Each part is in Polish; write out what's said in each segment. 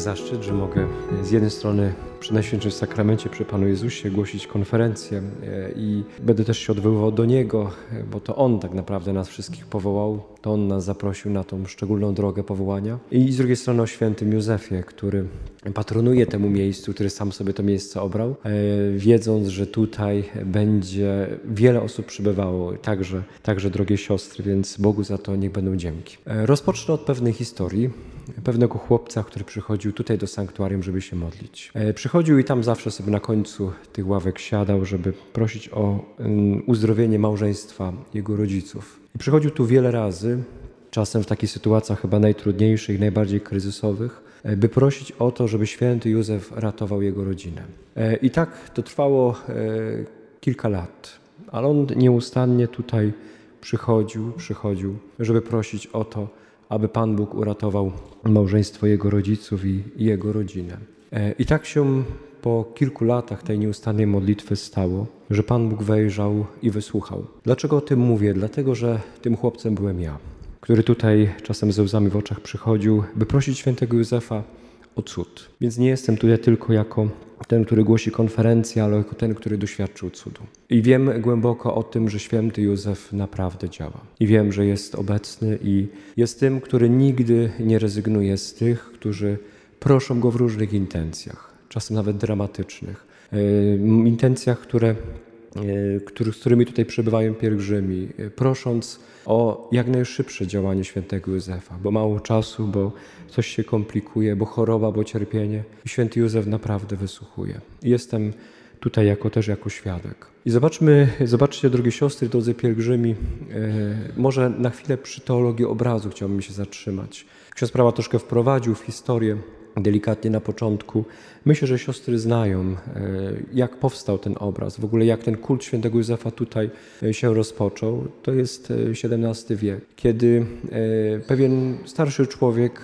zaszczyt, że mogę z jednej strony przy Najświętszym Sakramencie, przy Panu Jezusie głosić konferencję i będę też się odwoływał do Niego, bo to On tak naprawdę nas wszystkich powołał, to On nas zaprosił na tą szczególną drogę powołania. I z drugiej strony o świętym Józefie, który patronuje temu miejscu, który sam sobie to miejsce obrał, wiedząc, że tutaj będzie wiele osób przybywało, także drogie siostry, więc Bogu za to niech będą dzięki. Rozpocznę od pewnej historii, pewnego chłopca, który przychodził tutaj do sanktuarium, żeby się modlić. Przychodził i tam zawsze sobie na końcu tych ławek siadał, żeby prosić o uzdrowienie małżeństwa jego rodziców. I przychodził tu wiele razy, czasem w takich sytuacjach chyba najtrudniejszych, najbardziej kryzysowych, by prosić o to, żeby święty Józef ratował jego rodzinę. I tak to trwało kilka lat, ale on nieustannie tutaj przychodził, żeby prosić o to, aby Pan Bóg uratował małżeństwo jego rodziców i jego rodzinę. I tak się po kilku latach tej nieustannej modlitwy stało, że Pan Bóg wejrzał i wysłuchał. Dlaczego o tym mówię? Dlatego, że tym chłopcem byłem ja, który tutaj czasem ze łzami w oczach przychodził, by prosić świętego Józefa o cud. Więc nie jestem tutaj tylko jako ten, który głosi konferencję, ale jako ten, który doświadczył cudu. I wiem głęboko o tym, że święty Józef naprawdę działa. I wiem, że jest obecny i jest tym, który nigdy nie rezygnuje z tych, którzy proszą go w różnych intencjach, czasem nawet dramatycznych. Intencjach, z którymi tutaj przybywają pielgrzymi, prosząc o jak najszybsze działanie świętego Józefa, bo mało czasu, bo coś się komplikuje, bo choroba, bo cierpienie. I święty Józef naprawdę wysłuchuje. I jestem tutaj jako świadek. I zobaczcie, drogie siostry, drodzy pielgrzymi, może na chwilę przy teologii obrazu chciałbym się zatrzymać. Ksiądz prawa troszkę wprowadził w historię, delikatnie na początku. Myślę, że siostry znają, jak powstał ten obraz, w ogóle jak ten kult świętego Józefa tutaj się rozpoczął. To jest XVII wiek, kiedy pewien starszy człowiek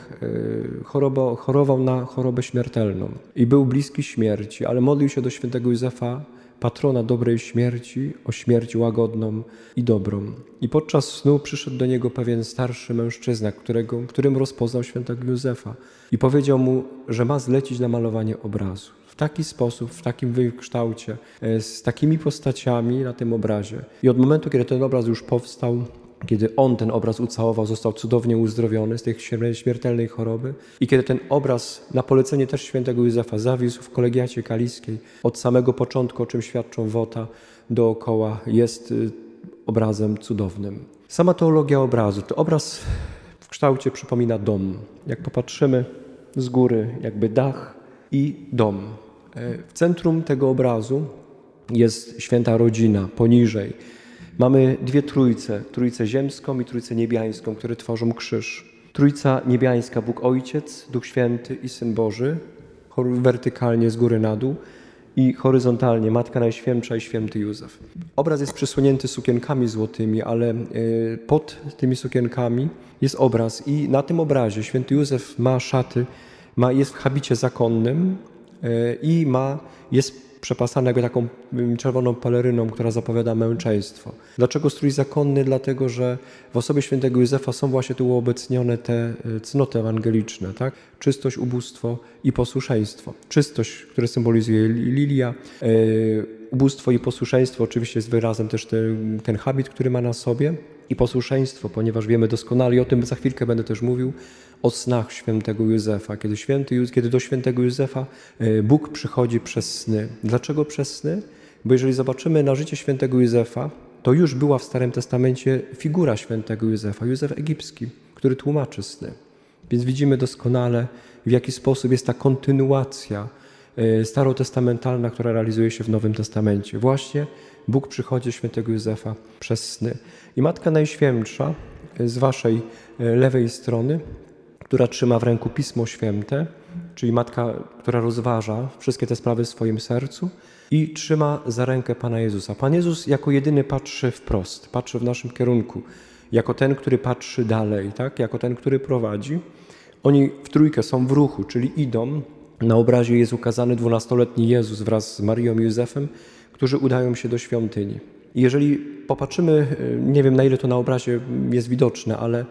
chorował na chorobę śmiertelną i był bliski śmierci, ale modlił się do świętego Józefa, patrona dobrej śmierci, o śmierć łagodną i dobrą. I podczas snu przyszedł do niego pewien starszy mężczyzna, którym rozpoznał świętego Józefa i powiedział mu, że ma zlecić namalowanie obrazu. W taki sposób, w takim kształcie, z takimi postaciami na tym obrazie. I od momentu, kiedy ten obraz już powstał, kiedy on ten obraz ucałował, został cudownie uzdrowiony z tej śmiertelnej choroby i kiedy ten obraz na polecenie też świętego Józefa zawisł w kolegiacie kaliskiej od samego początku, o czym świadczą wota dookoła, jest obrazem cudownym. Sama teologia obrazu, to obraz w kształcie przypomina dom. Jak popatrzymy z góry, jakby dach i dom. W centrum tego obrazu jest święta rodzina, poniżej mamy dwie trójce, trójcę ziemską i trójcę niebiańską, które tworzą krzyż. Trójca niebiańska, Bóg Ojciec, Duch Święty i Syn Boży, wertykalnie z góry na dół i horyzontalnie Matka Najświętsza i święty Józef. Obraz jest przysłonięty sukienkami złotymi, ale pod tymi sukienkami jest obraz i na tym obrazie święty Józef ma szaty, jest w habicie zakonnym i jest przepasany jakby taką czerwoną peleryną, która zapowiada męczeństwo. Dlaczego strój zakonny? Dlatego, że w osobie świętego Józefa są właśnie tu uobecnione te cnoty ewangeliczne, tak? Czystość, ubóstwo i posłuszeństwo. Czystość, które symbolizuje lilia, ubóstwo i posłuszeństwo oczywiście jest wyrazem też ten habit, który ma na sobie i posłuszeństwo, ponieważ wiemy doskonale i o tym za chwilkę będę też mówił, o snach świętego Józefa, kiedy do świętego Józefa Bóg przychodzi przez sny. Dlaczego przez sny? Bo jeżeli zobaczymy na życie świętego Józefa, to już była w Starym Testamencie figura świętego Józefa, Józef Egipski, który tłumaczy sny. Więc widzimy doskonale, w jaki sposób jest ta kontynuacja starotestamentalna, która realizuje się w Nowym Testamencie. Właśnie Bóg przychodzi do świętego Józefa przez sny. I Matka Najświętsza z waszej lewej strony, która trzyma w ręku Pismo Święte, czyli matka, która rozważa wszystkie te sprawy w swoim sercu i trzyma za rękę Pana Jezusa. Pan Jezus jako jedyny patrzy wprost, patrzy w naszym kierunku, jako ten, który patrzy dalej, tak? Jako ten, który prowadzi. Oni w trójkę są w ruchu, czyli idą. Na obrazie jest ukazany 12-letni Jezus wraz z Marią i Józefem, którzy udają się do świątyni. I jeżeli popatrzymy, nie wiem na ile to na obrazie jest widoczne, ale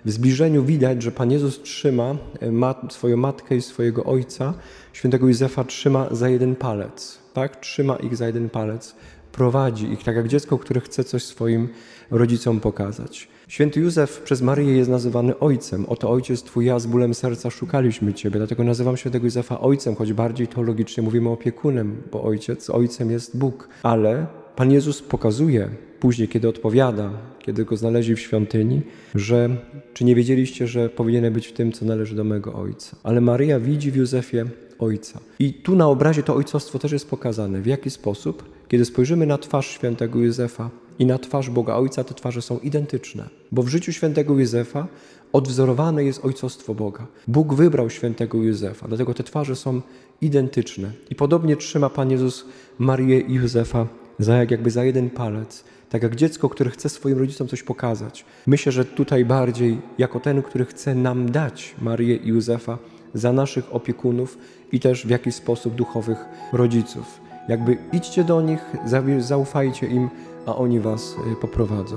W zbliżeniu widać, że Pan Jezus trzyma swoją matkę i swojego ojca, świętego Józefa trzyma za jeden palec, tak? Trzyma ich za jeden palec, prowadzi ich, tak jak dziecko, które chce coś swoim rodzicom pokazać. Święty Józef przez Maryję jest nazywany ojcem. Oto ojciec Twój, ja z bólem serca szukaliśmy Ciebie. Dlatego nazywam świętego Józefa ojcem, choć bardziej teologicznie mówimy opiekunem, bo ojcem jest Bóg. Ale Pan Jezus pokazuje później, kiedy odpowiada, kiedy go znaleźli w świątyni, że czy nie wiedzieliście, że powinienem być w tym, co należy do mego ojca. Ale Maryja widzi w Józefie ojca. I tu na obrazie to ojcostwo też jest pokazane. W jaki sposób? Kiedy spojrzymy na twarz świętego Józefa i na twarz Boga Ojca, te twarze są identyczne. Bo w życiu świętego Józefa odwzorowane jest ojcostwo Boga. Bóg wybrał świętego Józefa, dlatego te twarze są identyczne. I podobnie trzyma Pan Jezus Maryję i Józefa jakby za jeden palec. Tak jak dziecko, które chce swoim rodzicom coś pokazać. Myślę, że tutaj bardziej jako ten, który chce nam dać Maryję i Józefa za naszych opiekunów i też w jakiś sposób duchowych rodziców. Jakby idźcie do nich, zaufajcie im, a oni was poprowadzą.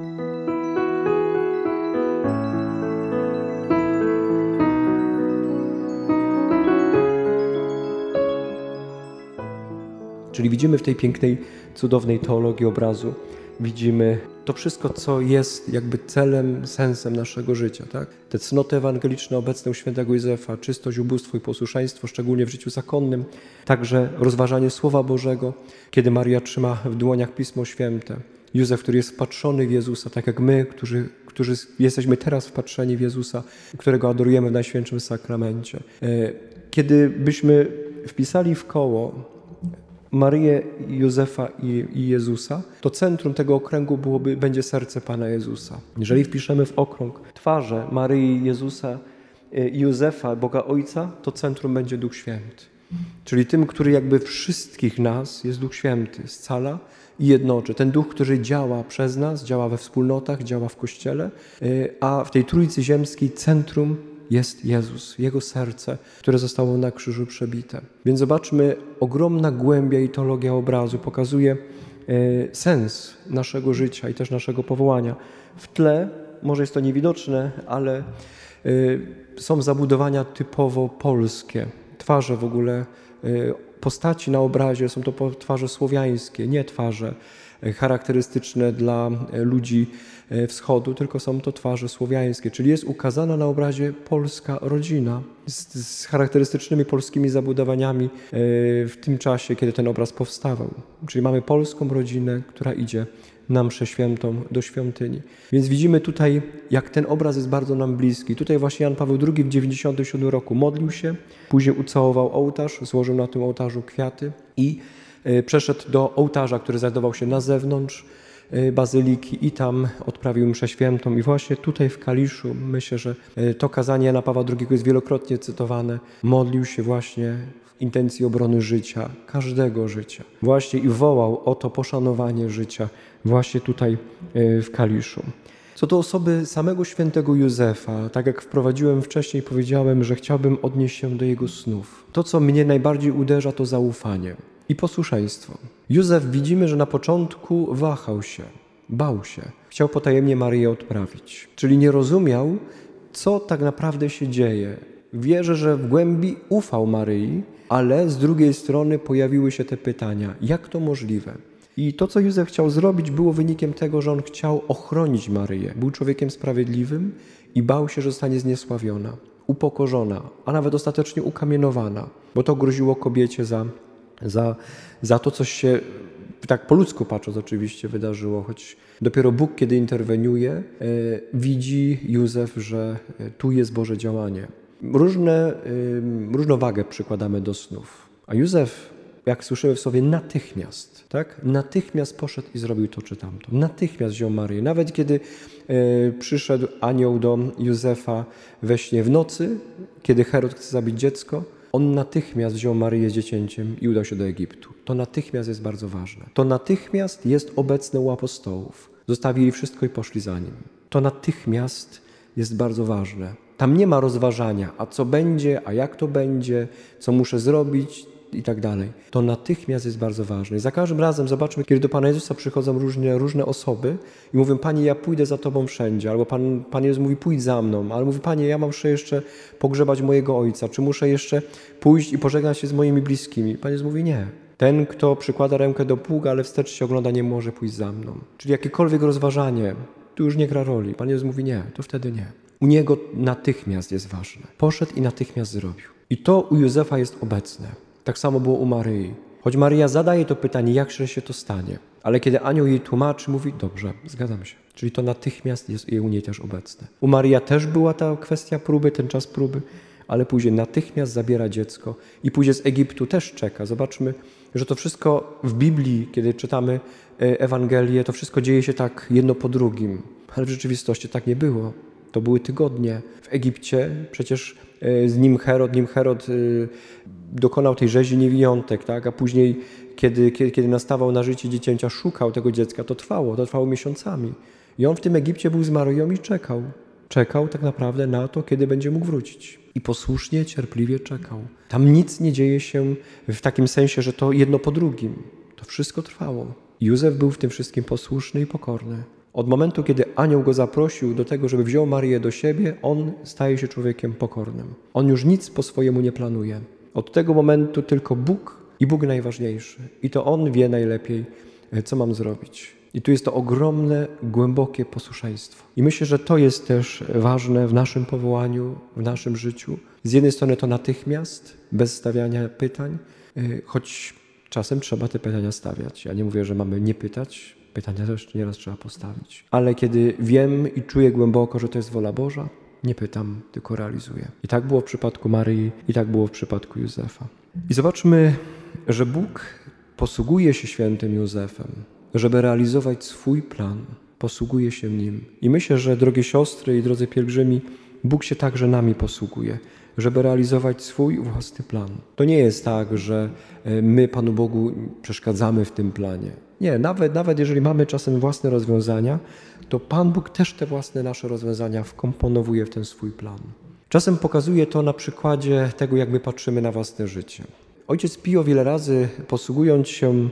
Czyli widzimy w tej pięknej, cudownej teologii obrazu, widzimy to wszystko, co jest jakby celem, sensem naszego życia. Tak? Te cnoty ewangeliczne obecne u świętego Józefa, czystość, ubóstwo i posłuszeństwo, szczególnie w życiu zakonnym, także rozważanie Słowa Bożego, kiedy Maria trzyma w dłoniach Pismo Święte. Józef, który jest wpatrzony w Jezusa, tak jak my, którzy jesteśmy teraz wpatrzeni w Jezusa, którego adorujemy w Najświętszym Sakramencie. Kiedy byśmy wpisali w koło Maryję, Józefa i Jezusa, to centrum tego okręgu będzie serce Pana Jezusa. Jeżeli wpiszemy w okrąg twarze Maryi, Jezusa i Józefa, Boga Ojca, to centrum będzie Duch Święty. Czyli tym, który jakby wszystkich nas jest Duch Święty, scala i jednoczy. Ten Duch, który działa przez nas, działa we wspólnotach, działa w Kościele, a w tej Trójcy Ziemskiej centrum jest Jezus, Jego serce, które zostało na krzyżu przebite. Więc zobaczmy, ogromna głębia i teologia obrazu pokazuje sens naszego życia i też naszego powołania. W tle, może jest to niewidoczne, ale są zabudowania typowo polskie. Twarze w ogóle, postaci na obrazie są to twarze słowiańskie, nie twarze charakterystyczne dla ludzi wschodu, tylko są to twarze słowiańskie, czyli jest ukazana na obrazie polska rodzina z charakterystycznymi polskimi zabudowaniami w tym czasie, kiedy ten obraz powstawał. Czyli mamy polską rodzinę, która idzie na mszę świętą do świątyni. Więc widzimy tutaj, jak ten obraz jest bardzo nam bliski. Tutaj właśnie Jan Paweł II w 97 roku modlił się, później ucałował ołtarz, złożył na tym ołtarzu kwiaty i przeszedł do ołtarza, który znajdował się na zewnątrz bazyliki i tam odprawił mszę świętą. I właśnie tutaj w Kaliszu, myślę, że to kazanie Jana Pawła II jest wielokrotnie cytowane, modlił się właśnie w intencji obrony życia, każdego życia. Właśnie i wołał o to poszanowanie życia właśnie tutaj w Kaliszu. Co do osoby samego świętego Józefa, tak jak wprowadziłem wcześniej, powiedziałem, że chciałbym odnieść się do jego snów. To, co mnie najbardziej uderza, to zaufanie i posłuszeństwo. Józef, widzimy, że na początku wahał się, bał się. Chciał potajemnie Maryję odprawić. Czyli nie rozumiał, co tak naprawdę się dzieje. Wierzę, że w głębi ufał Maryi, ale z drugiej strony pojawiły się te pytania. Jak to możliwe? I to, co Józef chciał zrobić, było wynikiem tego, że on chciał ochronić Maryję. Był człowiekiem sprawiedliwym i bał się, że zostanie zniesławiona, upokorzona, a nawet ostatecznie ukamienowana, bo to groziło kobiecie za to, coś się, tak po ludzku patrząc oczywiście, wydarzyło, choć dopiero Bóg, kiedy interweniuje, widzi Józef, że tu jest Boże działanie. Różną wagę przykładamy do snów, a Józef, jak słyszymy w słowie, natychmiast, tak? Natychmiast poszedł i zrobił to czy tamto. Natychmiast wziął Maryję. Nawet kiedy przyszedł anioł do Józefa we śnie w nocy, kiedy Herod chce zabić dziecko, on natychmiast wziął Maryję z dziecięciem i udał się do Egiptu. To natychmiast jest bardzo ważne. To natychmiast jest obecne u apostołów. Zostawili wszystko i poszli za nim. To natychmiast jest bardzo ważne. Tam nie ma rozważania, a co będzie, a jak to będzie, co muszę zrobić. i tak dalej. To natychmiast jest bardzo ważne. I za każdym razem zobaczmy, kiedy do Pana Jezusa przychodzą różne osoby i mówią: Panie, ja pójdę za Tobą wszędzie. Albo Pan Jezus mówi: pójdź za mną. Ale mówi: Panie, ja muszę jeszcze pogrzebać mojego ojca. Czy muszę jeszcze pójść i pożegnać się z moimi bliskimi? Pan Jezus mówi: nie. Ten, kto przykłada rękę do pługa, ale wstecz się ogląda, nie może pójść za mną. Czyli jakiekolwiek rozważanie, tu już nie gra roli. Pan Jezus mówi: nie, to wtedy nie. U Niego natychmiast jest ważne. Poszedł i natychmiast zrobił. I to u Józefa jest obecne. Tak samo było u Maryi. Choć Maryja zadaje to pytanie, jak się to stanie. Ale kiedy anioł jej tłumaczy, mówi: dobrze, zgadzam się. Czyli to natychmiast jest u niej też obecne. U Maryja też była ta kwestia próby, ten czas próby, ale później natychmiast zabiera dziecko i pójdzie z Egiptu, też czeka. Zobaczmy, że to wszystko w Biblii, kiedy czytamy Ewangelię, to wszystko dzieje się tak jedno po drugim. Ale w rzeczywistości tak nie było. To były tygodnie. W Egipcie przecież nim Herod dokonał tej rzezi niewiniątek, tak? A później, kiedy nastawał na życie dziecięcia, szukał tego dziecka, to trwało miesiącami. I on w tym Egipcie był z Maryją i czekał. Czekał tak naprawdę na to, kiedy będzie mógł wrócić. I posłusznie, cierpliwie czekał. Tam nic nie dzieje się w takim sensie, że to jedno po drugim. To wszystko trwało. Józef był w tym wszystkim posłuszny i pokorny. Od momentu, kiedy anioł go zaprosił do tego, żeby wziął Maryję do siebie, on staje się człowiekiem pokornym. On już nic po swojemu nie planuje. Od tego momentu tylko Bóg i Bóg najważniejszy. I to On wie najlepiej, co mam zrobić. I tu jest to ogromne, głębokie posłuszeństwo. I myślę, że to jest też ważne w naszym powołaniu, w naszym życiu. Z jednej strony to natychmiast, bez stawiania pytań, choć czasem trzeba te pytania stawiać. Ja nie mówię, że mamy nie pytać, pytania też nieraz trzeba postawić. Ale kiedy wiem i czuję głęboko, że to jest wola Boża, nie pytam, tylko realizuję. I tak było w przypadku Maryi, i tak było w przypadku Józefa. I zobaczmy, że Bóg posługuje się świętym Józefem, żeby realizować swój plan. Posługuje się nim. I myślę, że drogie siostry i drodzy pielgrzymi, Bóg się także nami posługuje, żeby realizować swój własny plan. To nie jest tak, że my Panu Bogu przeszkadzamy w tym planie. Nie, nawet jeżeli mamy czasem własne rozwiązania, to Pan Bóg też te własne nasze rozwiązania wkomponowuje w ten swój plan. Czasem pokazuje to na przykładzie tego, jak my patrzymy na własne życie. Ojciec Pio wiele razy, posługując się,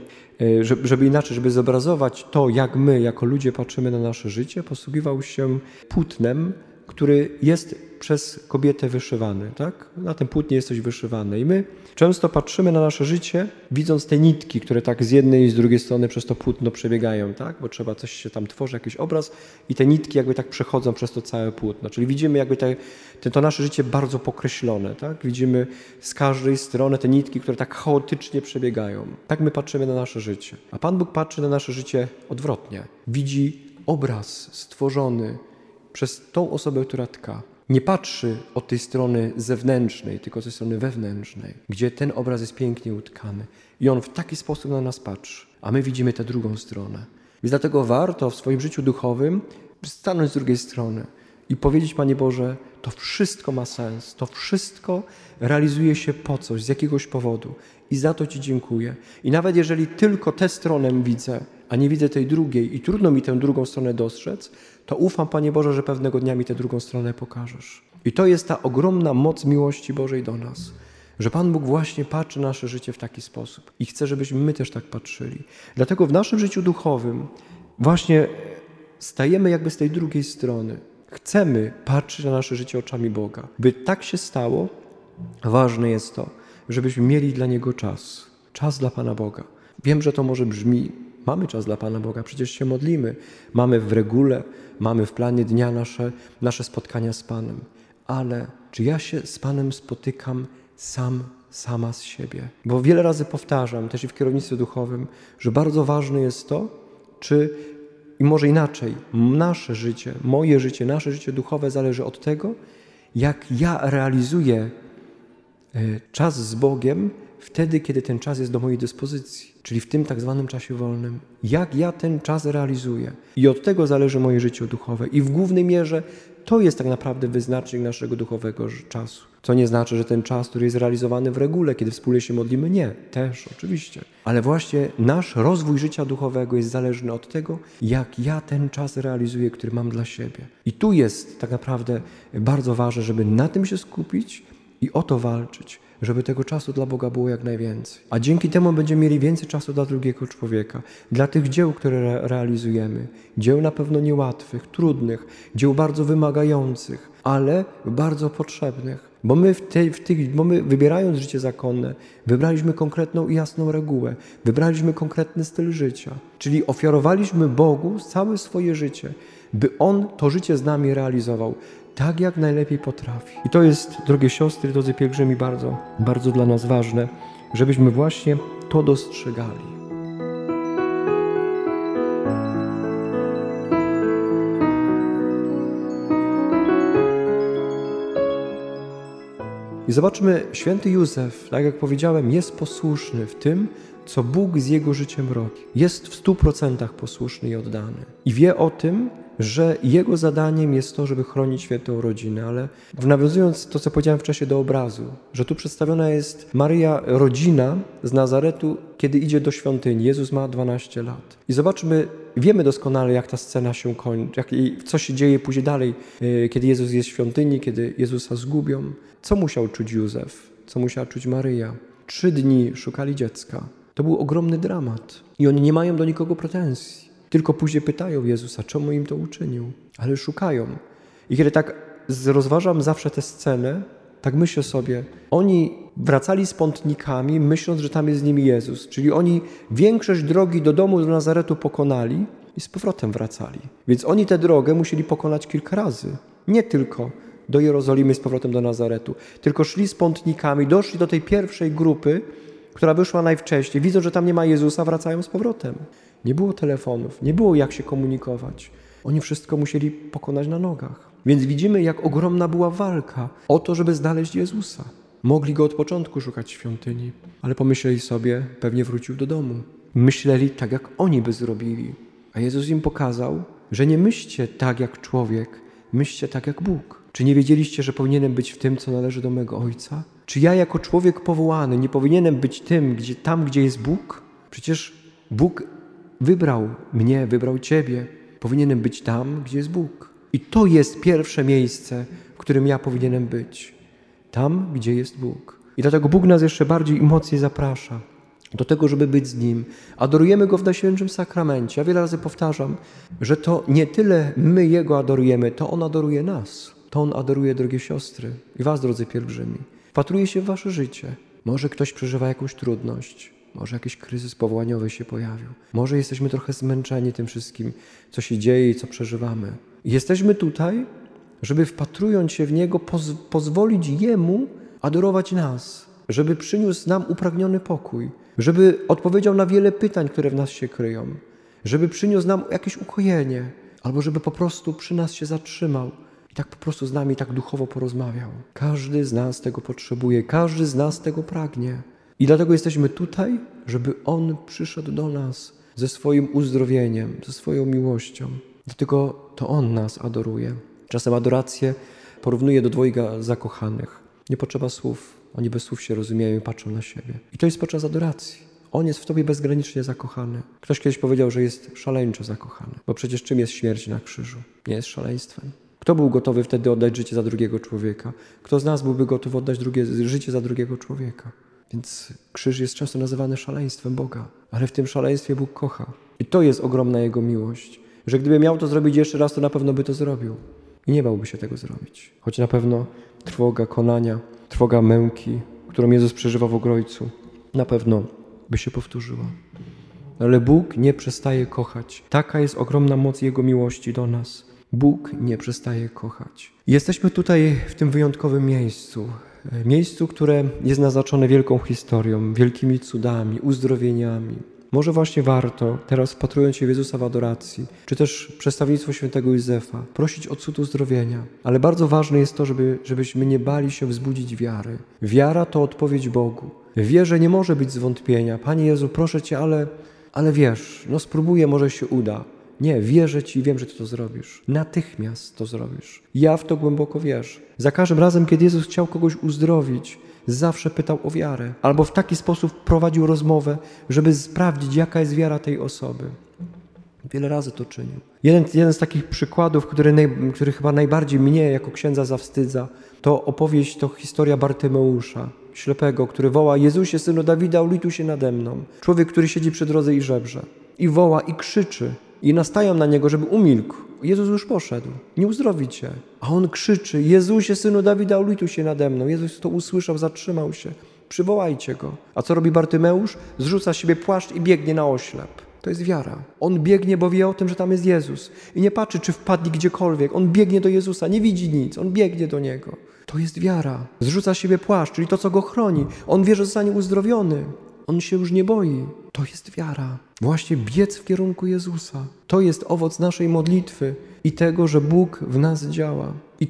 żeby zobrazować to, jak my jako ludzie patrzymy na nasze życie, posługiwał się płótnem, który jest przez kobietę wyszywany, tak? Na tym płótnie jest coś wyszywane. I my często patrzymy na nasze życie, widząc te nitki, które tak z jednej i z drugiej strony przez to płótno przebiegają, tak? Bo trzeba coś się tam tworzy, jakiś obraz i te nitki jakby tak przechodzą przez to całe płótno. Czyli widzimy jakby to nasze życie bardzo pokreślone, tak? Widzimy z każdej strony te nitki, które tak chaotycznie przebiegają. Tak my patrzymy na nasze życie. A Pan Bóg patrzy na nasze życie odwrotnie. Widzi obraz stworzony przez tą osobę, która tka. Nie patrzy od tej strony zewnętrznej, tylko od tej strony wewnętrznej, gdzie ten obraz jest pięknie utkany. I on w taki sposób na nas patrzy, a my widzimy tę drugą stronę. Więc dlatego warto w swoim życiu duchowym stanąć z drugiej strony i powiedzieć: Panie Boże, to wszystko ma sens, to wszystko realizuje się po coś, z jakiegoś powodu i za to Ci dziękuję. I nawet jeżeli tylko tę stronę widzę, a nie widzę tej drugiej i trudno mi tę drugą stronę dostrzec, to ufam, Panie Boże, że pewnego dnia mi tę drugą stronę pokażesz. I to jest ta ogromna moc miłości Bożej do nas, że Pan Bóg właśnie patrzy na nasze życie w taki sposób i chce, żebyśmy my też tak patrzyli. Dlatego w naszym życiu duchowym właśnie stajemy jakby z tej drugiej strony. Chcemy patrzeć na nasze życie oczami Boga. By tak się stało, ważne jest to, żebyśmy mieli dla Niego czas. Czas dla Pana Boga. Wiem, że to może brzmi: mamy czas dla Pana Boga, przecież się modlimy. Mamy w regule, mamy w planie dnia nasze spotkania z Panem. Ale czy ja się z Panem spotykam sama z siebie? Bo wiele razy powtarzam, też i w kierownictwie duchowym, że bardzo ważne jest to, i może inaczej, nasze życie, moje życie, nasze życie duchowe zależy od tego, jak ja realizuję czas z Bogiem wtedy, kiedy ten czas jest do mojej dyspozycji, czyli w tym tak zwanym czasie wolnym. Jak ja ten czas realizuję. I od tego zależy moje życie duchowe. I w głównej mierze to jest tak naprawdę wyznacznik naszego duchowego czasu. Co nie znaczy, że ten czas, który jest realizowany w regule, kiedy wspólnie się modlimy, nie. Też, oczywiście. Ale właśnie nasz rozwój życia duchowego jest zależny od tego, jak ja ten czas realizuję, który mam dla siebie. I tu jest tak naprawdę bardzo ważne, żeby na tym się skupić i o to walczyć, żeby tego czasu dla Boga było jak najwięcej. A dzięki temu będziemy mieli więcej czasu dla drugiego człowieka, dla tych dzieł, które realizujemy. Dzieł na pewno niełatwych, trudnych, dzieł bardzo wymagających, ale bardzo potrzebnych. Bo my wybierając życie zakonne, wybraliśmy konkretną i jasną regułę, wybraliśmy konkretny styl życia. Czyli ofiarowaliśmy Bogu całe swoje życie, by On to życie z nami realizował tak, jak najlepiej potrafi. I to jest, drogie siostry, drodzy pielgrzymi, bardzo, bardzo dla nas ważne, żebyśmy właśnie to dostrzegali. I zobaczmy, święty Józef, tak jak powiedziałem, jest posłuszny w tym, co Bóg z jego życiem robi. Jest w 100% posłuszny i oddany. I wie o tym, że jego zadaniem jest to, żeby chronić świętą rodzinę, ale nawiązując to, co powiedziałem wcześniej do obrazu, że tu przedstawiona jest Maryja, rodzina z Nazaretu, kiedy idzie do świątyni. Jezus ma 12 lat. I zobaczmy, wiemy doskonale, jak ta scena się kończy, co się dzieje później dalej, kiedy Jezus jest w świątyni, kiedy Jezusa zgubią. Co musiał czuć Józef? Co musiała czuć Maryja? 3 dni szukali dziecka. To był ogromny dramat. I oni nie mają do nikogo pretensji. Tylko później pytają Jezusa, czemu im to uczynił. Ale szukają. I kiedy tak rozważam zawsze tę scenę, tak myślę sobie, oni wracali z pątnikami, myśląc, że tam jest z nimi Jezus. Czyli oni większość drogi do domu, do Nazaretu pokonali i z powrotem wracali. Więc oni tę drogę musieli pokonać kilka razy. Nie tylko do Jerozolimy, z powrotem do Nazaretu, tylko szli z pątnikami, doszli do tej pierwszej grupy, która wyszła najwcześniej. Widzą, że tam nie ma Jezusa, wracają z powrotem. Nie było telefonów, nie było jak się komunikować. Oni wszystko musieli pokonać na nogach. Więc widzimy, jak ogromna była walka o to, żeby znaleźć Jezusa. Mogli Go od początku szukać w świątyni, ale pomyśleli sobie, pewnie wrócił do domu. Myśleli tak, jak oni by zrobili. A Jezus im pokazał, że nie myślcie tak jak człowiek, myślcie tak jak Bóg. Czy nie wiedzieliście, że powinienem być w tym, co należy do mego Ojca? Czy ja jako człowiek powołany nie powinienem być tam, gdzie jest Bóg? Przecież Bóg wybrał mnie, wybrał Ciebie. Powinienem być tam, gdzie jest Bóg. I to jest pierwsze miejsce, w którym ja powinienem być. Tam, gdzie jest Bóg. I dlatego Bóg nas jeszcze bardziej i mocniej zaprasza do tego, żeby być z Nim. Adorujemy Go w Najświętszym Sakramencie. Ja wiele razy powtarzam, że to nie tyle my Jego adorujemy, to On adoruje nas. To On adoruje, drogie siostry i was, drodzy pielgrzymi. Wpatruje się w wasze życie. Może ktoś przeżywa jakąś trudność. Może jakiś kryzys powołaniowy się pojawił. Może jesteśmy trochę zmęczeni tym wszystkim, co się dzieje i co przeżywamy. I jesteśmy tutaj, żeby wpatrując się w Niego, pozwolić Jemu adorować nas. Żeby przyniósł nam upragniony pokój. Żeby odpowiedział na wiele pytań, które w nas się kryją. Żeby przyniósł nam jakieś ukojenie. Albo żeby po prostu przy nas się zatrzymał. I tak po prostu z nami tak duchowo porozmawiał. Każdy z nas tego potrzebuje. Każdy z nas tego pragnie. I dlatego jesteśmy tutaj, żeby On przyszedł do nas ze swoim uzdrowieniem, ze swoją miłością. Dlatego to On nas adoruje. Czasem adorację porównuje do dwojga zakochanych. Nie potrzeba słów. Oni bez słów się rozumieją i patrzą na siebie. I to jest podczas adoracji. On jest w tobie bezgranicznie zakochany. Ktoś kiedyś powiedział, że jest szaleńczo zakochany. Bo przecież czym jest śmierć na krzyżu? Nie jest szaleństwem. Kto był gotowy wtedy oddać życie za drugiego człowieka? Kto z nas byłby gotów oddać życie za drugiego człowieka? Więc krzyż jest często nazywany szaleństwem Boga. Ale w tym szaleństwie Bóg kocha. I to jest ogromna Jego miłość. Że gdyby miał to zrobić jeszcze raz, to na pewno by to zrobił. I nie bałby się tego zrobić. Choć na pewno trwoga konania, trwoga męki, którą Jezus przeżywa w Ogrojcu, na pewno by się powtórzyła. Ale Bóg nie przestaje kochać. Taka jest ogromna moc Jego miłości do nas. Bóg nie przestaje kochać. Jesteśmy tutaj w tym wyjątkowym miejscu. Miejscu, które jest naznaczone wielką historią, wielkimi cudami, uzdrowieniami. Może właśnie warto, teraz wpatrując się w Jezusa w adoracji, czy też przedstawienictwo świętego Józefa, prosić o cud uzdrowienia. Ale bardzo ważne jest to, żebyśmy nie bali się wzbudzić wiary. Wiara to odpowiedź Bogu. W wierze nie może być zwątpienia. Panie Jezu, proszę Cię, ale wiesz, spróbuję, może się uda. Nie, wierzę Ci i wiem, że Ty to zrobisz. Natychmiast to zrobisz. Ja w to głęboko wierzę. Za każdym razem, kiedy Jezus chciał kogoś uzdrowić, zawsze pytał o wiarę. Albo w taki sposób prowadził rozmowę, żeby sprawdzić, jaka jest wiara tej osoby. Wiele razy to czynił. Jeden z takich przykładów, który chyba najbardziej mnie jako księdza zawstydza, to historia Bartymeusza, ślepego, który woła: Jezusie, Synu Dawida, ulituj się nade mną. Człowiek, który siedzi przy drodze i żebrze. I woła, i krzyczy. I nastają na niego, żeby umilkł. Jezus już poszedł. Nie uzdrowi cię. A on krzyczy: Jezusie, Synu Dawida, ulituj się nade mną. Jezus to usłyszał, zatrzymał się. Przywołajcie go. A co robi Bartymeusz? Zrzuca z siebie płaszcz i biegnie na oślep. To jest wiara. On biegnie, bo wie o tym, że tam jest Jezus. I nie patrzy, czy wpadli gdziekolwiek. On biegnie do Jezusa, nie widzi nic. On biegnie do Niego. To jest wiara. Zrzuca z siebie płaszcz, czyli to, co go chroni. On wie, że zostanie uzdrowiony. On się już nie boi. To jest wiara. Właśnie biec w kierunku Jezusa. To jest owoc naszej modlitwy i tego, że Bóg w nas działa. I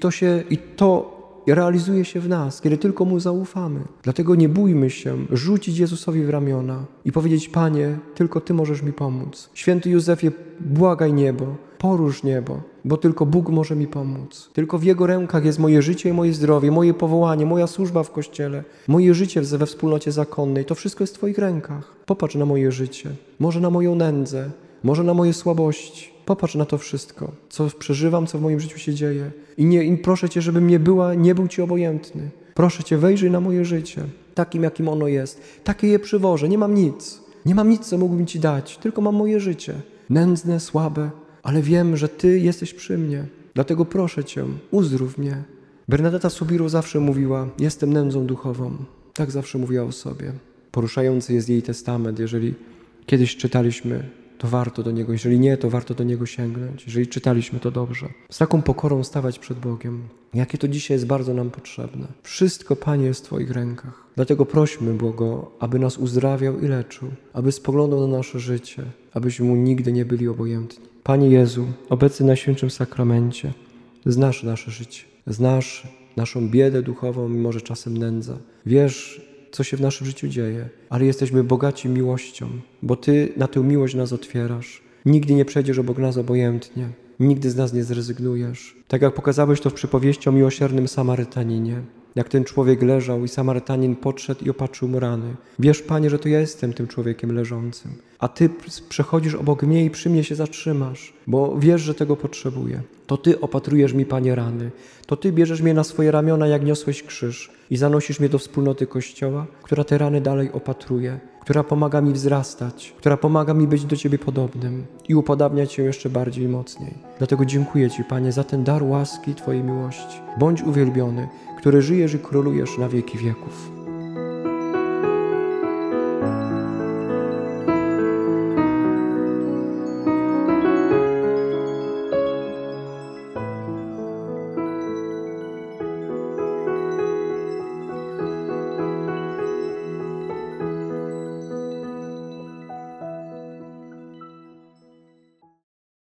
to realizuje się w nas, kiedy tylko Mu zaufamy. Dlatego nie bójmy się rzucić Jezusowi w ramiona i powiedzieć: Panie, tylko Ty możesz mi pomóc. Święty Józefie, błagaj niebo, porusz niebo, bo tylko Bóg może mi pomóc. Tylko w Jego rękach jest moje życie i moje zdrowie, moje powołanie, moja służba w Kościele, moje życie we wspólnocie zakonnej. To wszystko jest w Twoich rękach. Popatrz na moje życie, może na moją nędzę, może na moje słabości. Popatrz na to wszystko, co przeżywam, co w moim życiu się dzieje. I proszę Cię, żebym nie był Ci obojętny. Proszę Cię, wejrzyj na moje życie, takim, jakim ono jest. Takie je przywożę, nie mam nic. Nie mam nic, co mógłbym Ci dać, tylko mam moje życie. Nędzne, słabe, ale wiem, że Ty jesteś przy mnie. Dlatego proszę Cię, uzdrów mnie. Bernadetta Soubirous zawsze mówiła: jestem nędzą duchową. Tak zawsze mówiła o sobie. Poruszający jest jej testament. Jeżeli kiedyś czytaliśmy, to warto do niego. Jeżeli nie, to warto do niego sięgnąć. Jeżeli czytaliśmy, to dobrze. Z taką pokorą stawać przed Bogiem. Jakie to dzisiaj jest bardzo nam potrzebne. Wszystko, Panie, jest w Twoich rękach. Dlatego prośmy Boga, aby nas uzdrawiał i leczył, aby spoglądał na nasze życie, abyśmy Mu nigdy nie byli obojętni. Panie Jezu, obecny na Świętym Sakramencie, znasz nasze życie. Znasz naszą biedę duchową, mimo że czasem nędza. Wiesz, co się w naszym życiu dzieje, ale jesteśmy bogaci miłością, bo Ty na tę miłość nas otwierasz. Nigdy nie przejdziesz obok nas obojętnie. Nigdy z nas nie zrezygnujesz. Tak jak pokazałeś to w przypowieści o miłosiernym Samarytaninie. Jak ten człowiek leżał i Samarytanin podszedł i opatrzył mu rany. Wiesz, Panie, że to ja jestem tym człowiekiem leżącym. A Ty przechodzisz obok mnie i przy mnie się zatrzymasz, bo wiesz, że tego potrzebuję. To Ty opatrujesz mi, Panie, rany. To Ty bierzesz mnie na swoje ramiona, jak niosłeś krzyż i zanosisz mnie do wspólnoty Kościoła, która te rany dalej opatruje, która pomaga mi wzrastać, która pomaga mi być do Ciebie podobnym i upodabniać się jeszcze bardziej i mocniej. Dlatego dziękuję Ci, Panie, za ten dar łaski Twojej miłości. Bądź uwielbiony, który żyjesz i królujesz na wieki wieków.